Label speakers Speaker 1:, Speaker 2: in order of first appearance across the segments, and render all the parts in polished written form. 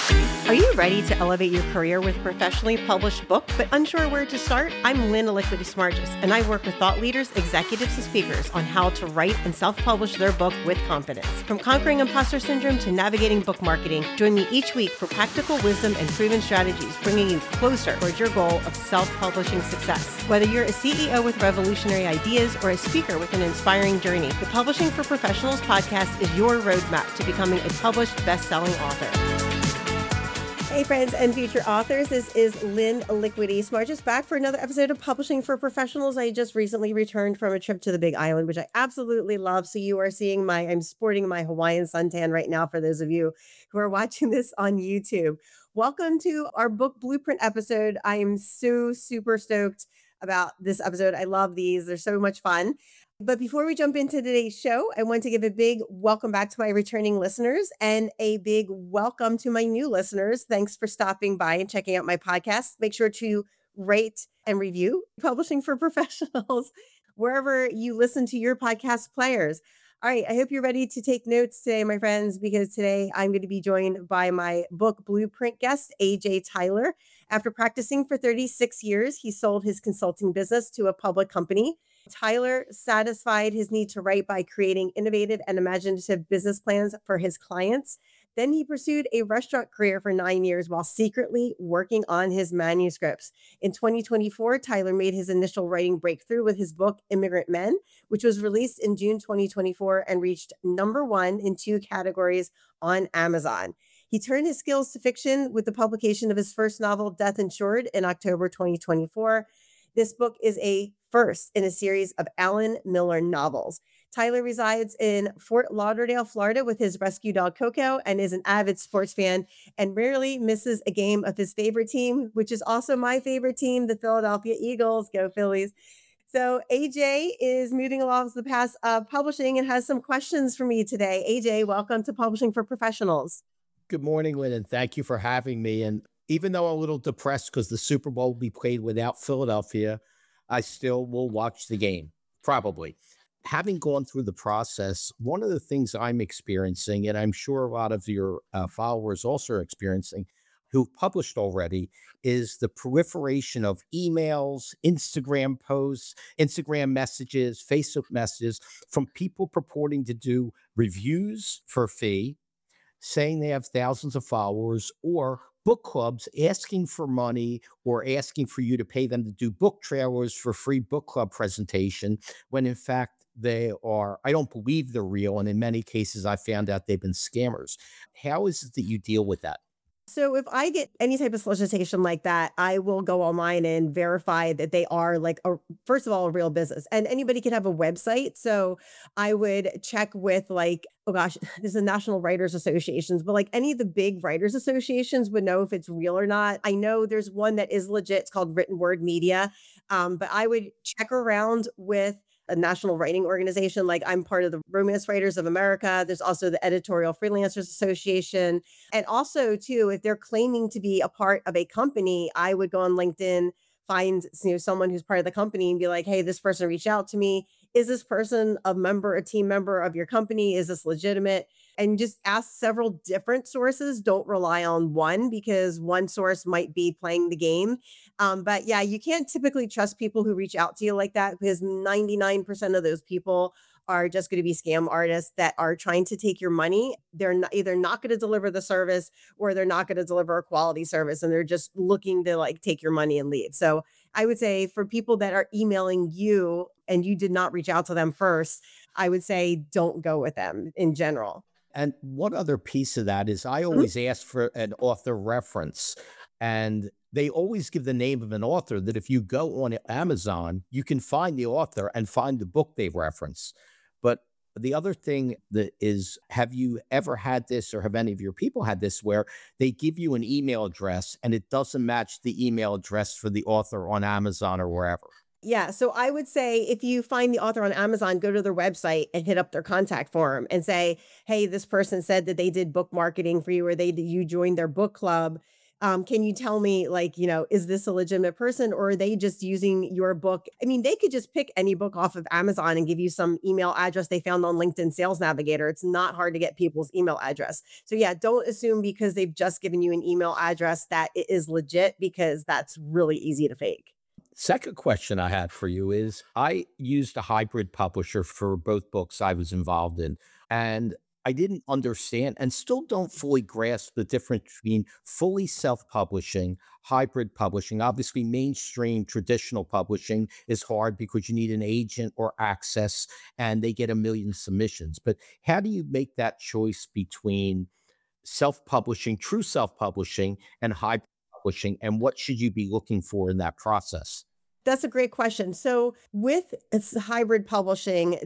Speaker 1: Are you ready to elevate your career with a professionally published book but unsure where to start? I'm Lynn Liquidity Smargis, and I work with thought leaders, executives, and speakers on how to write and self-publish their book with confidence. From conquering imposter syndrome to navigating book marketing, join me each week for practical wisdom and proven strategies, bringing you closer towards your goal of self-publishing success. Whether you're a CEO with revolutionary ideas or a speaker with an inspiring journey, the Publishing for Professionals podcast is your roadmap to becoming a published best-selling author. Hey friends and future authors, this is Lynn Liquidity Smargis back for another episode of Publishing for Professionals. I just recently returned from a trip to the Big Island, which I absolutely love. So you are seeing I'm sporting my Hawaiian suntan right now for those of you who are watching this on YouTube. Welcome to our book blueprint episode. I am so super stoked about this episode. I love these. They're so much fun. But before we jump into today's show, I want to give a big welcome back to my returning listeners and a big welcome to my new listeners. Thanks for stopping by and checking out my podcast. Make sure to rate and review Publishing for Professionals wherever you listen to your podcast players. All right, I hope you're ready to take notes today, my friends, because today I'm going to be joined by my book blueprint guest, AJ Tyler. After practicing for 36 years, he sold his consulting business to a public company. Tyler satisfied his need to write by creating innovative and imaginative business plans for his clients. Then he pursued a restaurant career for 9 years while secretly working on his manuscripts. In 2024, Tyler made his initial writing breakthrough with his book, Immigrant Men, which was released in June 2024 and reached #1 in 2 categories on Amazon. He turned his skills to fiction with the publication of his first novel, Death Insured, in October 2024. This book is a first in a series of Alan Miller novels. Tyler resides in Fort Lauderdale, Florida with his rescue dog Coco and is an avid sports fan and rarely misses a game of his favorite team, which is also my favorite team, the Philadelphia Eagles. Go Phillies. So AJ is moving along the path of publishing and has some questions for me today. AJ, welcome to Publishing for Professionals.
Speaker 2: Good morning, Lynn, and thank you for having me. And even though I'm a little depressed because the Super Bowl will be played without Philadelphia, I still will watch the game, probably. Having gone through the process, one of the things I'm experiencing, and I'm sure a lot of your followers also are experiencing, who've published already, is the proliferation of emails, Instagram posts, Instagram messages, Facebook messages from people purporting to do reviews for a fee, saying they have thousands of followers, or book clubs asking for money or asking for you to pay them to do book trailers for free book club presentation, when in fact they are, I don't believe they're real. And in many cases, I found out they've been scammers. How is it that you deal with that?
Speaker 1: So if I get any type of solicitation like that, I will go online and verify that they are first of all, a real business, and anybody can have a website. So I would check with oh gosh, there's the National Writers Associations, but like any of the big writers associations would know if it's real or not. I know there's one that is legit. It's called Written Word Media. But I would check around with a national writing organization. Like I'm part of the Romance Writers of America. There's also the Editorial Freelancers Association. And also too, if they're claiming to be a part of a company, I would go on LinkedIn, find someone who's part of the company and be like, hey, this person reached out to me. Is this person a team member of your company? Is this legitimate? And just ask several different sources. Don't rely on one because one source might be playing the game. But yeah, you can't typically trust people who reach out to you like that because 99% of those people are just going to be scam artists that are trying to take your money. They're either not going to deliver the service or they're not going to deliver a quality service. And they're just looking to take your money and leave. So I would say for people that are emailing you and you did not reach out to them first, I would say don't go with them in general.
Speaker 2: And one other piece of that is I always ask for an author reference, and they always give the name of an author that if you go on Amazon, you can find the author and find the book they reference. But the other thing that is, have you ever had this, or have any of your people had this, where they give you an email address and it doesn't match the email address for the author on Amazon or wherever?
Speaker 1: Yeah. So I would say if you find the author on Amazon, go to their website and hit up their contact form and say, hey, this person said that they did book marketing for you or you joined their book club. Can you tell me, like, is this a legitimate person or are they just using your book? I mean, they could just pick any book off of Amazon and give you some email address they found on LinkedIn Sales Navigator. It's not hard to get people's email address. So, yeah, don't assume because they've just given you an email address that it is legit because that's really easy to fake.
Speaker 2: Second question I had for you is I used a hybrid publisher for both books I was involved in, and I didn't understand and still don't fully grasp the difference between fully self publishing, hybrid publishing. Obviously, mainstream traditional publishing is hard because you need an agent or access and they get a million submissions. But how do you make that choice between self publishing, true self publishing, and hybrid publishing? And what should you be looking for in that process?
Speaker 1: That's a great question. So, with hybrid publishing,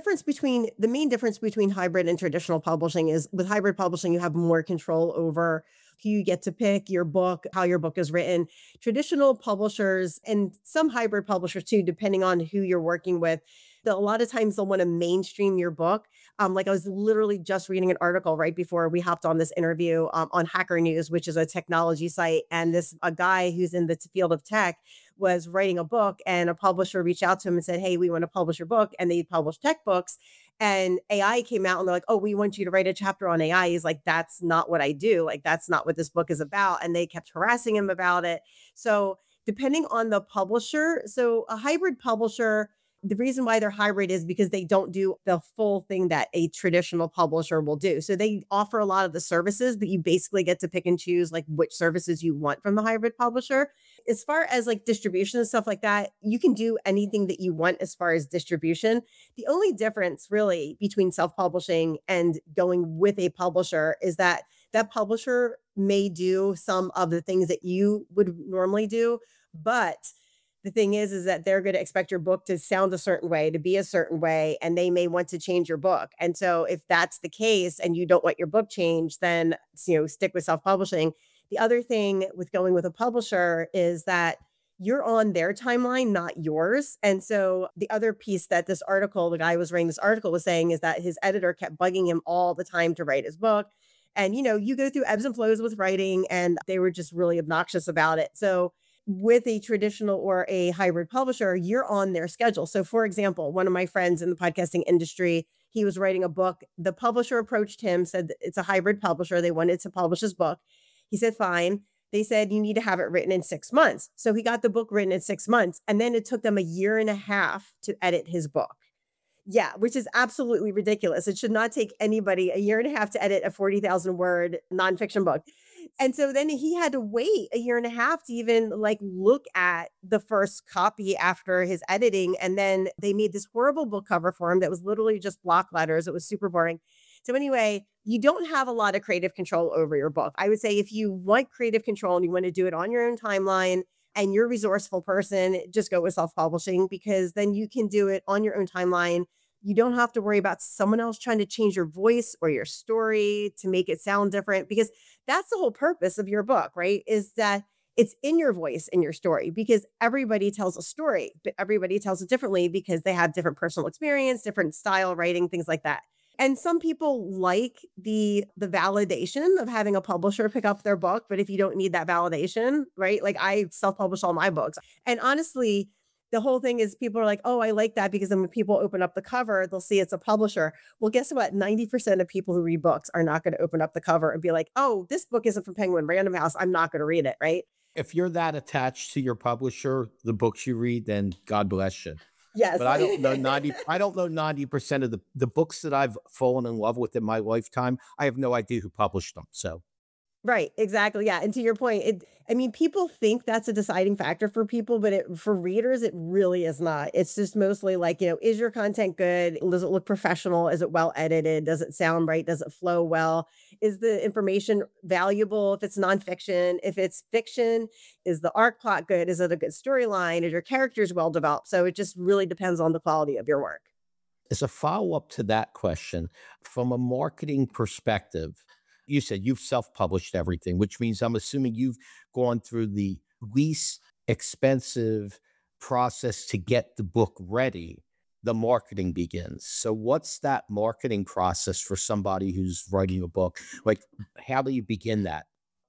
Speaker 1: the main difference between hybrid and traditional publishing is with hybrid publishing, you have more control over who you get to pick your book, how your book is written. Traditional publishers and some hybrid publishers too, depending on who you're working with, a lot of times they'll want to mainstream your book. Like I was literally just reading an article right before we hopped on this interview on Hacker News, which is a technology site, and this a guy who's in the field of tech was writing a book and a publisher reached out to him and said, "Hey, we want to publish your book." And they publish tech books. And AI came out and they're like, "Oh, we want you to write a chapter on AI." He's like, "That's not what I do. Like, that's not what this book is about." And they kept harassing him about it. So, depending on the publisher, so a hybrid publisher, the reason why they're hybrid is because they don't do the full thing that a traditional publisher will do. So they offer a lot of the services, but you basically get to pick and choose like which services you want from the hybrid publisher. As far as like distribution and stuff like that, you can do anything that you want as far as distribution. The only difference really between self-publishing and going with a publisher is that that publisher may do some of the things that you would normally do, but the thing is that they're going to expect your book to sound a certain way, to be a certain way, and they may want to change your book. And so if that's the case and you don't want your book changed, then stick with self-publishing. The other thing with going with a publisher is that you're on their timeline, not yours. And so the other piece that the guy was writing this article was saying is that his editor kept bugging him all the time to write his book. And you go through ebbs and flows with writing, and they were just really obnoxious about it. So with a traditional or a hybrid publisher, you're on their schedule. So, for example, one of my friends in the podcasting industry, he was writing a book. The publisher approached him, said it's a hybrid publisher. They wanted to publish his book. He said, fine. They said, you need to have it written in 6 months. So he got the book written in 6 months. And then it took them a year and a half to edit his book. Yeah, which is absolutely ridiculous. It should not take anybody a year and a half to edit a 40,000 word nonfiction book. And so then he had to wait a year and a half to even like look at the first copy after his editing. And then they made this horrible book cover for him that was literally just block letters. It was super boring. So anyway, you don't have a lot of creative control over your book. I would say if you want creative control and you want to do it on your own timeline and you're a resourceful person, just go with self-publishing because then you can do it on your own timeline. You don't have to worry about someone else trying to change your voice or your story to make it sound different because that's the whole purpose of your book, right? Is that it's in your voice in your story because everybody tells a story, but everybody tells it differently because they have different personal experience, different style writing, things like that. And some people like the validation of having a publisher pick up their book, but if you don't need that validation, right? Like I self-publish all my books. And honestly, the whole thing is people are like, "Oh, I like that," because then when people open up the cover, they'll see it's a publisher. Well, guess what? 90% of people who read books are not going to open up the cover and be like, "Oh, this book isn't from Penguin Random House. I'm not going to read it," right?
Speaker 2: If you're that attached to your publisher, the books you read, then God bless you.
Speaker 1: Yes.
Speaker 2: But I don't know 90% of the books that I've fallen in love with in my lifetime. I have no idea who published them. So
Speaker 1: Right, exactly, yeah, and to your point, people think that's a deciding factor for people, but for readers, it really is not. It's just mostly like, is your content good? Does it look professional? Is it well edited? Does it sound right? Does it flow well? Is the information valuable if it's nonfiction? If it's fiction, is the arc plot good? Is it a good storyline? Is your characters well developed? So it just really depends on the quality of your work.
Speaker 2: as a follow-up to that question, from a marketing perspective, you said you've self-published everything, which means I'm assuming you've gone through the least expensive process to get the book ready. The marketing begins. So what's that marketing process for somebody who's writing a book? Like, how do you begin that?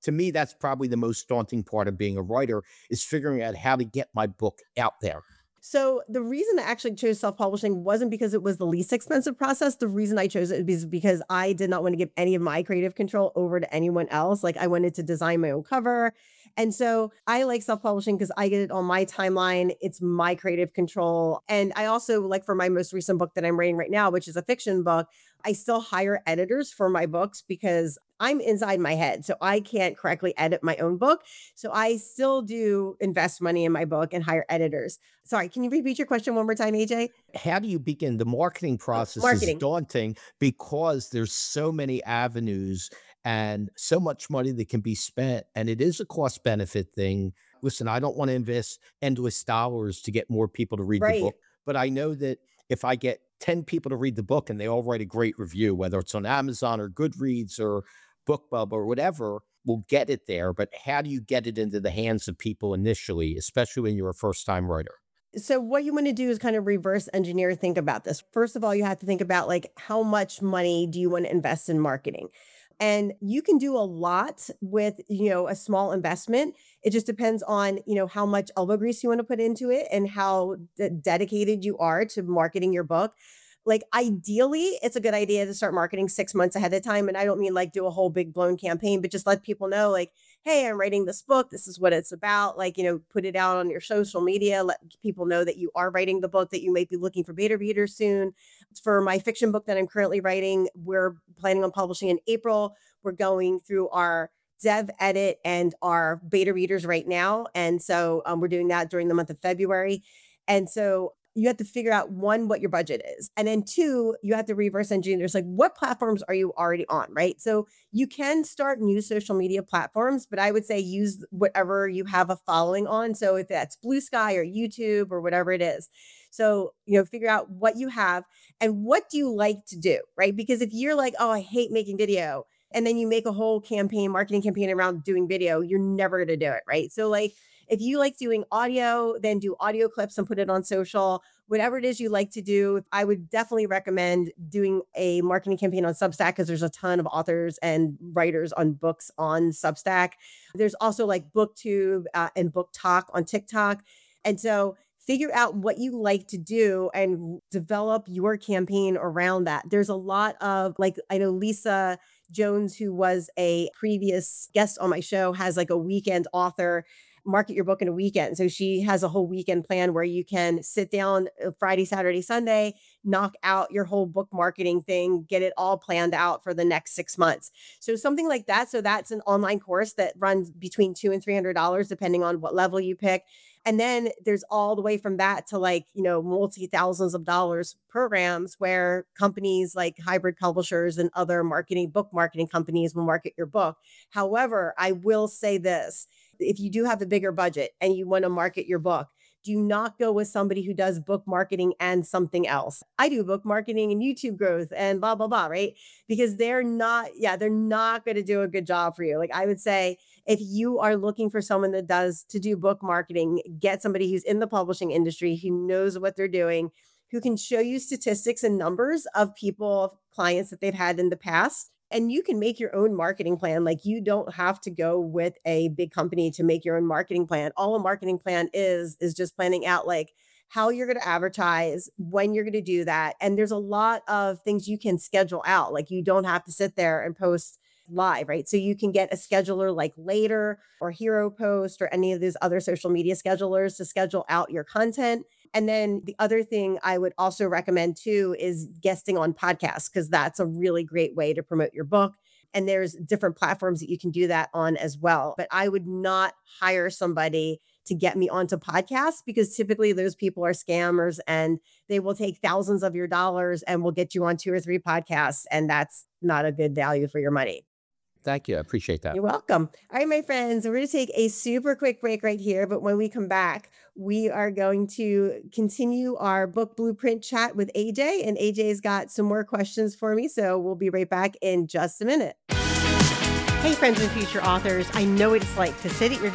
Speaker 2: To me, that's probably the most daunting part of being a writer, is figuring out how to get my book out there.
Speaker 1: So the reason I actually chose self-publishing wasn't because it was the least expensive process. The reason I chose it is because I did not want to give any of my creative control over to anyone else. Like, I wanted to design my own cover. And so I like self-publishing because I get it on my timeline. It's my creative control. And I also, like, for my most recent book that I'm writing right now, which is a fiction book, I still hire editors for my books because I'm inside my head. So I can't correctly edit my own book. So I still do invest money in my book and hire editors. Sorry, can you repeat your question one more time, AJ?
Speaker 2: How do you begin? The marketing
Speaker 1: Oh,
Speaker 2: process is
Speaker 1: marketing.
Speaker 2: daunting because there's so many avenues and so much money that can be spent. And it is a cost benefit thing. Listen, I don't want to invest endless dollars to get more people to read the
Speaker 1: Right.
Speaker 2: book, but I know that if I get 10 people to read the book and they all write a great review, whether it's on Amazon or Goodreads or BookBub or whatever, we'll get it there. But how do you get it into the hands of people initially, especially when you're a first time writer?
Speaker 1: So what you want to do is kind of reverse engineer, think about this. First of all, you have to think about, like, how much money do you want to invest in marketing? And you can do a lot with, a small investment. It just depends on, how much elbow grease you want to put into it and how dedicated you are to marketing your book. Like, ideally, it's a good idea to start marketing 6 months ahead of time. And I don't mean like do a whole big blown campaign, but just let people know, like, hey, I'm writing this book. This is what it's about. Like, put it out on your social media. Let people know that you are writing the book, that you might be looking for beta readers soon. For my fiction book that I'm currently writing, we're planning on publishing in April. We're going through our dev edit and our beta readers right now. And so we're doing that during the month of February. And so you have to figure out, one, what your budget is. And then two, you have to reverse engineer. There's like, what platforms are you already on, right? So you can start new social media platforms, but I would say use whatever you have a following on. So if that's Blue Sky or YouTube or whatever it is. So, figure out what you have and what do you like to do, right? Because if you're like, oh, I hate making video, and then you make a whole marketing campaign around doing video, you're never going to do it, right? So, like, if you like doing audio, then do audio clips and put it on social. Whatever it is you like to do, I would definitely recommend doing a marketing campaign on Substack, because there's a ton of authors and writers on books on Substack. There's also like BookTube and Book Talk on TikTok. And so figure out what you like to do and develop your campaign around that. There's a lot of, like, I know Lisa Jones, who was a previous guest on my show, has like a weekend author market your book in a weekend. So she has a whole weekend plan where you can sit down Friday, Saturday, Sunday, knock out your whole book marketing thing, get it all planned out for the next 6 months. So something like that. So that's an online course that runs between $200 and $300, depending on what level you pick. And then there's all the way from that to, like, multi thousands of dollars programs where companies like Hybrid Publishers and other book marketing companies will market your book. However, I will say this: if you do have a bigger budget and you want to market your book, do not go with somebody who does book marketing and something else. I do book marketing and YouTube growth and blah, blah, blah, right? Because they're not going to do a good job for you. Like, I would say, if you are looking for someone to do book marketing, get somebody who's in the publishing industry, who knows what they're doing, who can show you statistics and numbers of clients that they've had in the past. And you can make your own marketing plan. Like, you don't have to go with a big company to make your own marketing plan. All a marketing plan is just planning out, like, how you're going to advertise, when you're going to do that. And there's a lot of things you can schedule out. Like, you don't have to sit there and post live, right? So you can get a scheduler like Later or Hero Post or any of these other social media schedulers to schedule out your content. And then the other thing I would also recommend too is guesting on podcasts, because that's a really great way to promote your book. And there's different platforms that you can do that on as well. But I would not hire somebody to get me onto podcasts, because typically those people are scammers and they will take thousands of your dollars and will get you on 2 or 3 podcasts. And that's not a good value for your money.
Speaker 2: Thank you. I appreciate that.
Speaker 1: You're welcome. All right, my friends, we're going to take a super quick break right here. But when we come back, we are going to continue our book blueprint chat with AJ. And AJ's got some more questions for me. So we'll be right back in just a minute. Hey, friends and future authors. I know what it's like to sit at your desks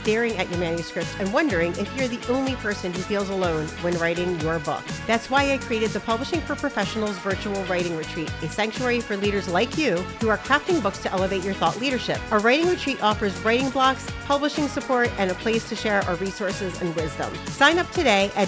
Speaker 1: staring at your manuscript and wondering if you're the only person who feels alone when writing your book. That's why I created the Publishing for Professionals Virtual Writing Retreat, a sanctuary for leaders like you who are crafting books to elevate your thought leadership. Our writing retreat offers writing blocks, publishing support, and a place to share our resources and wisdom. Sign up today at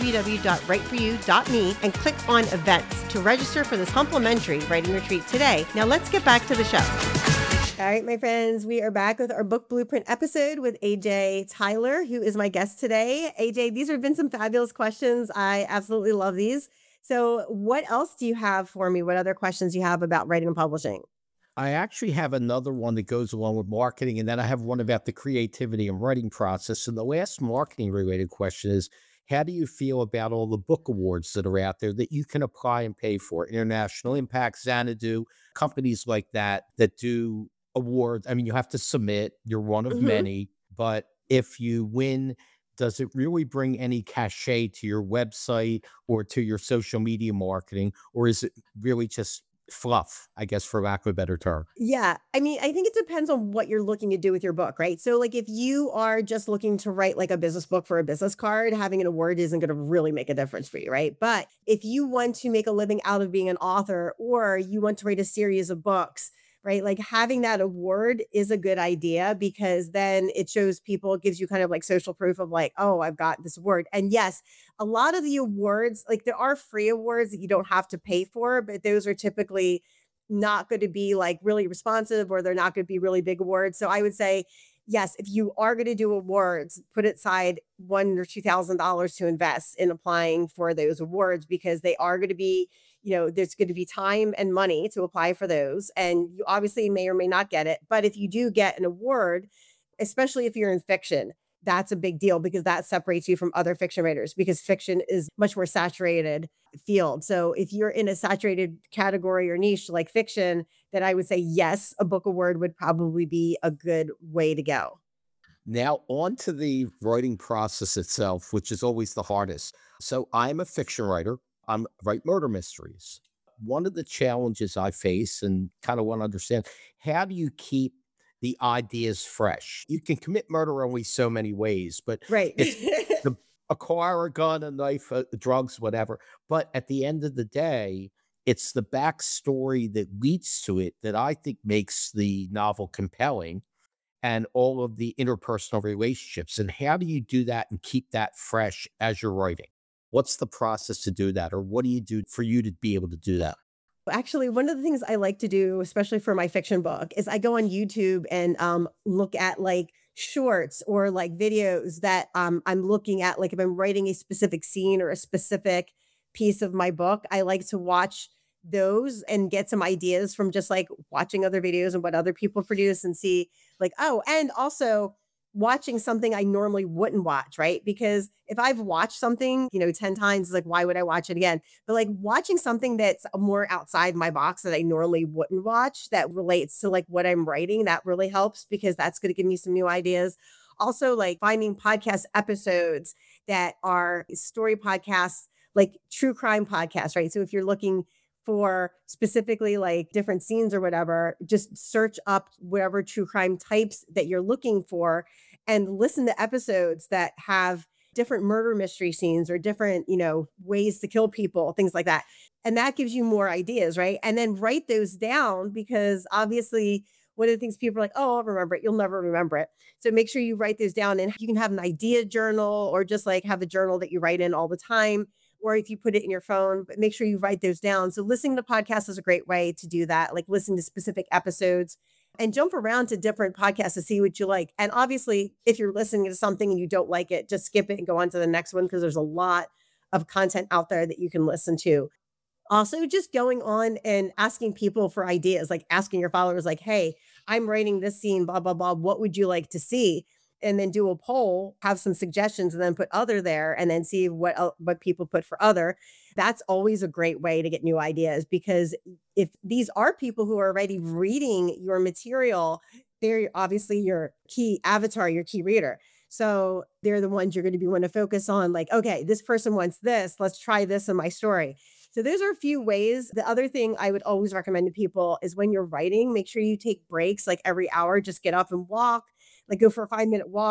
Speaker 1: www.writeforyou.me and click on events to register for this complimentary writing retreat today. Now let's get back to the show. All right, my friends, we are back with our book blueprint episode with AJ Tyler, who is my guest today. AJ, these have been some fabulous questions. I absolutely love these. So what else do you have for me? What other questions do you have about writing and publishing?
Speaker 2: I actually have another one that goes along with marketing, and then I have one about the creativity and writing process. And the last marketing related question is, how do you feel about all the book awards that are out there that you can apply and pay for? International Impact, Xanadu, companies like that do awards. I mean, you have to submit, you're one of many, but if you win, does it really bring any cachet to your website or to your social media marketing? Or is it really just fluff, I guess, for lack of a better term?
Speaker 1: Yeah. I mean, I think it depends on what you're looking to do with your book, right? So like if you are just looking to write like a business book for a business card, having an award isn't going to really make a difference for you, right? But if you want to make a living out of being an author, or you want to write a series of books, right? Like having that award is a good idea, because then it shows people, it gives you kind of like social proof of like, oh, I've got this award. And yes, a lot of the awards, like there are free awards that you don't have to pay for, but those are typically not going to be like really responsive, or they're not going to be really big awards. So I would say, yes, if you are going to do awards, put aside $1,000 or $2,000 to invest in applying for those awards, because they are going to be, there's going to be time and money to apply for those. And you obviously may or may not get it. But if you do get an award, especially if you're in fiction, that's a big deal, because that separates you from other fiction writers, because fiction is much more saturated field. So if you're in a saturated category or niche like fiction, then I would say, yes, a book award would probably be a good way to go.
Speaker 2: Now, on to the writing process itself, which is always the hardest. So, I'm a fiction writer. I write murder mysteries. One of the challenges I face and kind of want to understand, how do you keep the ideas fresh? You can commit murder only so many ways, but
Speaker 1: Right.
Speaker 2: it's the a car, a gun, a knife, drugs, whatever. But at the end of the day, it's the backstory that leads to it that I think makes the novel compelling, and all of the interpersonal relationships. And how do you do that and keep that fresh as you're writing? What's the process to do that? Or what do you do for you to be able to do that?
Speaker 1: Actually, one of the things I like to do, especially for my fiction book, is I go on YouTube and look at like shorts or like videos that I'm looking at. Like if I'm writing a specific scene or a specific piece of my book, I like to watch those and get some ideas from just like watching other videos and what other people produce, and see like, oh, and also watching something I normally wouldn't watch, right? Because if I've watched something, 10 times, it's like, why would I watch it again? But like watching something that's more outside my box that I normally wouldn't watch, that relates to like what I'm writing, that really helps, because that's going to give me some new ideas. Also, like finding podcast episodes that are story podcasts, like true crime podcasts, right? So if you're looking for specifically like different scenes or whatever, just search up whatever true crime types that you're looking for and listen to episodes that have different murder mystery scenes or different, ways to kill people, things like that. And that gives you more ideas, right? And then write those down, because obviously one of the things people are like, oh, I'll remember it. You'll never remember it. So make sure you write those down, and you can have an idea journal, or just like have a journal that you write in all the time, or if you put it in your phone, but make sure you write those down. So listening to podcasts is a great way to do that, like listening to specific episodes and jump around to different podcasts to see what you like. And obviously, if you're listening to something and you don't like it, just skip it and go on to the next one, because there's a lot of content out there that you can listen to. Also, just going on and asking people for ideas, like asking your followers, like, hey, I'm writing this scene, blah, blah, blah. What would you like to see? And then do a poll, have some suggestions, and then put other there, and then see what people put for other. That's always a great way to get new ideas, because if these are people who are already reading your material, they're obviously your key avatar, your key reader. So they're the ones you're going to be want to focus on, like, okay, this person wants this. Let's try this in my story. So those are a few ways. The other thing I would always recommend to people is when you're writing, make sure you take breaks like every hour. Just get up and walk, like go for a 5-minute walk,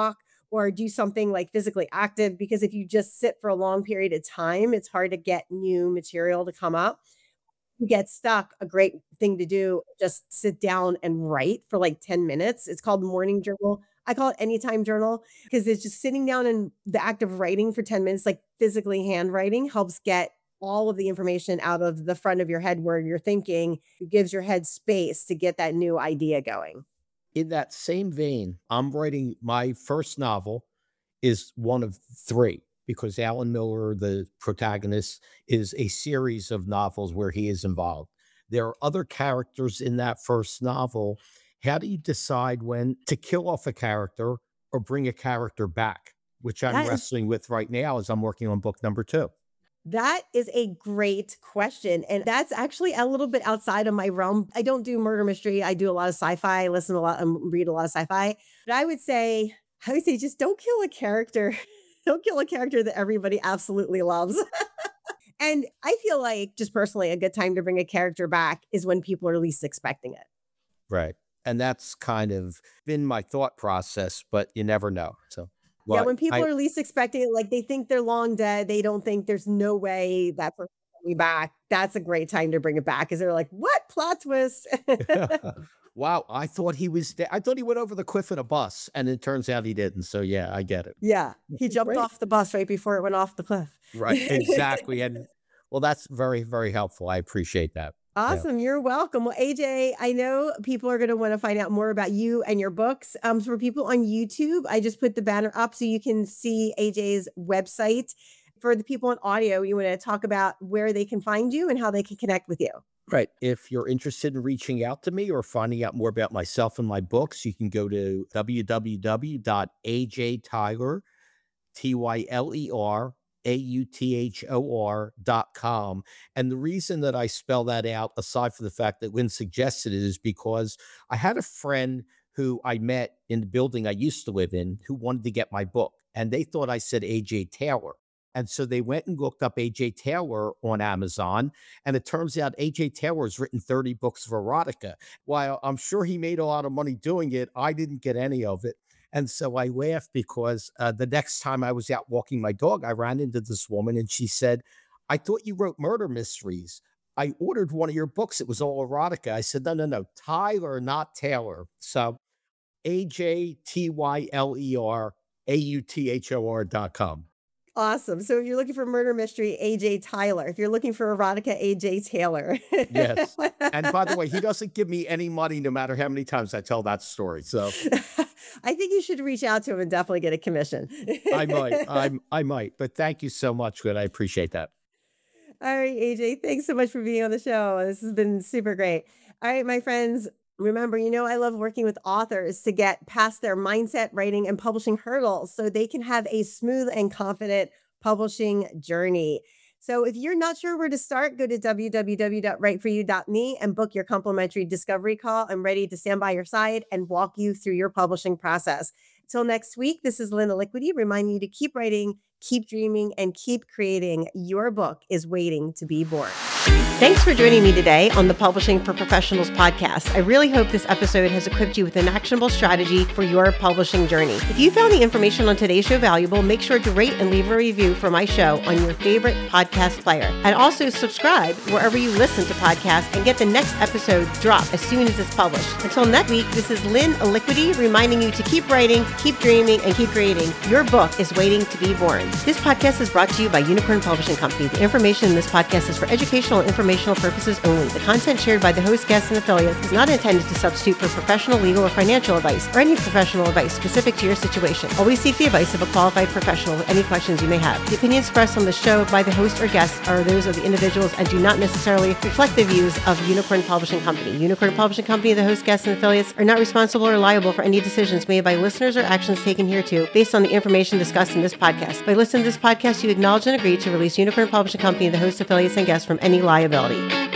Speaker 1: or do something like physically active, because if you just sit for a long period of time, it's hard to get new material to come up. You get stuck, a great thing to do, just sit down and write for like 10 minutes. It's called morning journal. I call it anytime journal because it's just sitting down and the act of writing for 10 minutes, like physically handwriting, helps get all of the information out of the front of your head where you're thinking. It gives your head space to get that new idea going.
Speaker 2: In that same vein, I'm writing my first novel is one of three because Alan Miller, the protagonist, is a series of novels where he is involved. There are other characters in that first novel. How do you decide when to kill off a character or bring a character back, which I'm wrestling with right now as I'm working on book number 2?
Speaker 1: That is a great question. And that's actually a little bit outside of my realm. I don't do murder mystery. I do a lot of sci-fi, listen a lot and read a lot of sci-fi. But I would say just don't kill a character. Don't kill a character that everybody absolutely loves. And I feel like, just personally, a good time to bring a character back is when people are least expecting it.
Speaker 2: Right. And that's kind of been my thought process, but you never know. So
Speaker 1: yeah, when people are least expecting it, like they think they're long dead, they don't think there's no way that person will be back. That's a great time to bring it back because they're like, what? Plot twist.
Speaker 2: Wow, I thought he was dead. I thought he went over the cliff in a bus, and it turns out he didn't. So yeah, I get it.
Speaker 1: Yeah, he jumped off the bus right before it went off the cliff.
Speaker 2: Right, exactly. And well, that's very, very helpful. I appreciate that.
Speaker 1: Awesome. Yeah. You're welcome. Well, AJ, I know people are going to want to find out more about you and your books. For people on YouTube, I just put the banner up so you can see AJ's website. For the people on audio, you want to talk about where they can find you and how they can connect with you.
Speaker 2: Right. If you're interested in reaching out to me or finding out more about myself and my books, you can go to www.ajtyler, TYLERAUTHOR.com. And the reason that I spell that out, aside from the fact that Lynn suggested it, is because I had a friend who I met in the building I used to live in who wanted to get my book, and they thought I said AJ Taylor. And so they went and looked up AJ Taylor on Amazon. And it turns out AJ Taylor has written 30 books of erotica. While I'm sure he made a lot of money doing it, I didn't get any of it. And so I laughed because the next time I was out walking my dog, I ran into this woman and she said, I thought you wrote murder mysteries. I ordered one of your books. It was all erotica. I said, no, Tyler, not Taylor. So AJTYLERAUTHOR.com.
Speaker 1: Awesome. So if you're looking for murder mystery, AJ Tyler. If you're looking for erotica, AJ Taylor.
Speaker 2: Yes. And by the way, he doesn't give me any money no matter how many times I tell that story. So
Speaker 1: I think you should reach out to him and definitely get a commission.
Speaker 2: I might. But thank you so much, Good. I appreciate that.
Speaker 1: All right, AJ, thanks so much for being on the show. This has been super great. All right, my friends. Remember, I love working with authors to get past their mindset, writing, and publishing hurdles so they can have a smooth and confident publishing journey. So if you're not sure where to start, go to www.writeforyou.me and book your complimentary discovery call. I'm ready to stand by your side and walk you through your publishing process. Until next week, this is Lynn Liquidy reminding you to keep writing, keep dreaming, and keep creating. Your book is waiting to be born. Thanks for joining me today on the Publishing for Professionals podcast. I really hope this episode has equipped you with an actionable strategy for your publishing journey. If you found the information on today's show valuable, make sure to rate and leave a review for my show on your favorite podcast player. And also subscribe wherever you listen to podcasts and get the next episode drop as soon as it's published. Until next week, this is Lynn Liquidy reminding you to keep writing, keep dreaming, and keep creating. Your book is waiting to be born. This podcast is brought to you by Unicorn Publishing Company. The information in this podcast is for educational and informational purposes only. The content shared by the host, guests, and affiliates is not intended to substitute for professional, legal, or financial advice or any professional advice specific to your situation. Always seek the advice of a qualified professional with any questions you may have. The opinions expressed on the show by the host or guests are those of the individuals and do not necessarily reflect the views of Unicorn Publishing Company. Unicorn Publishing Company, the host, guests, and affiliates are not responsible or liable for any decisions made by listeners or actions taken hereto based on the information discussed in this podcast. By listening to this podcast, you acknowledge and agree to release Unicorn Publishing Company, the host, affiliates, and guests from any liability.